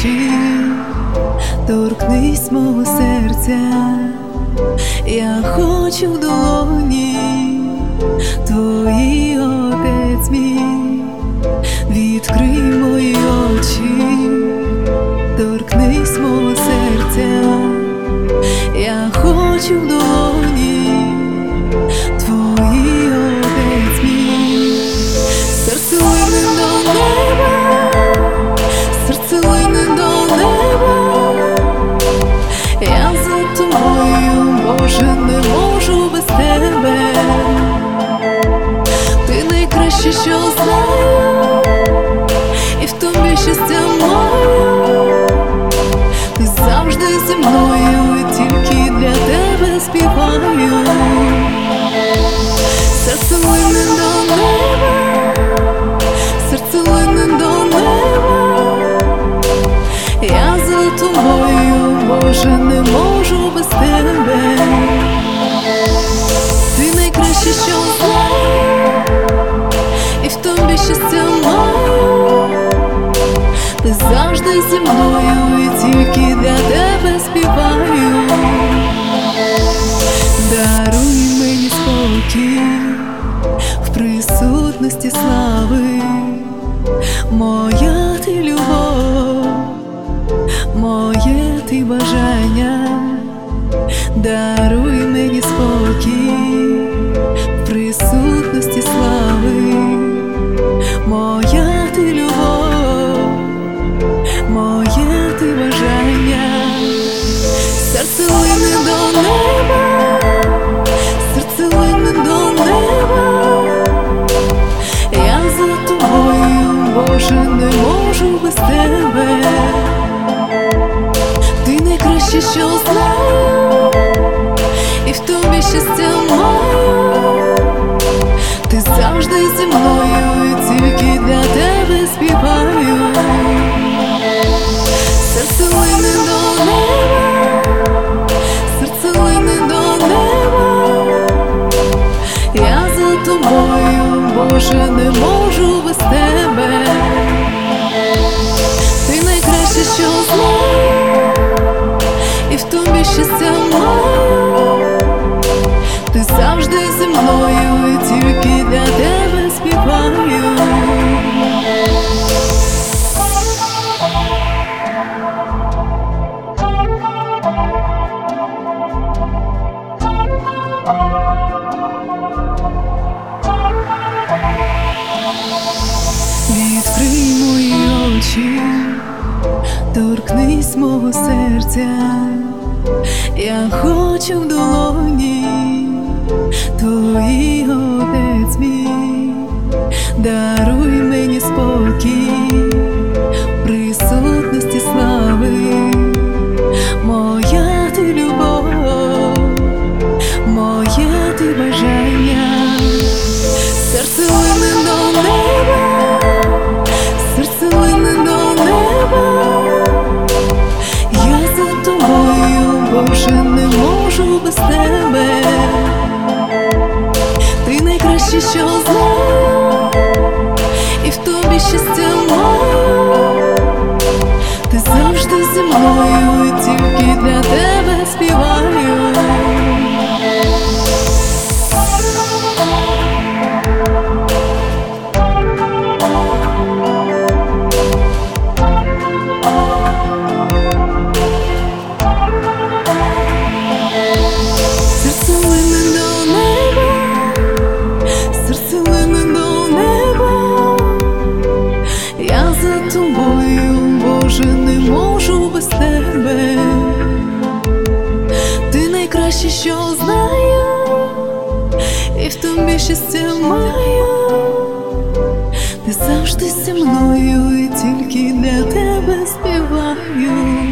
очі, торкнись мого серця, я хочу в долоні твої, Отець мій, відкрий мої очі, торкнись мого серця, я хочу в долоні твої, Отець мій, серце лине до неба, серце лине до неба, я за тобою, Боже, не можу без тебе, ти найкраще, що знаю, і в тобі щастя маю, ти завжди зі мною, і тільки для тебе співаю. Серце лине до неба, серце лине до неба, я за тобою, Боже, не можу без тебе, ти найкраще, що знаю, і в тобі щастя маю, ти завжди зі мною, і тільки для тебе співаю. Даруй мені спокій в присутності слави, моя ти любов, моє ти бажання, даруй мені спокій в присутності слави, моя ти любов, моє ти бажання, серце лине до неба, серце лине до неба, я за тобою, Боже, не можу без тебе, ти найкраще, що знаю, і в тобі щастя маю, ти завжди зі мною, і тільки для тебе співаю. Серце лине до неба, серце лине до неба, я за тобою, Боже, не можу без тебе, ти найкраще, що знаю, і в тобі щастя маю, ти завжди зі мною, і тільки для тебе співаю. Відкрий мої очі, торкнись мого серця, я хочу в долоні твої, Отець мій, даруй мені спокій в присутності слави, моя ти любов, моє ти бажання, серце лине до неба, серце лине до неба, я за тобою, Боже, не можу без тебе, ти найкраще, що знаю, і в тобі щастя маю, ти завжди зі мною, і тільки для тебе співаю. Серце лине до неба, серце лине до неба, я за тобою, Боже, не можу без тебе, ти найкраще, що знаю, і в тобі щастя маю, ти завжди зі мною, і тільки для тебе співаю.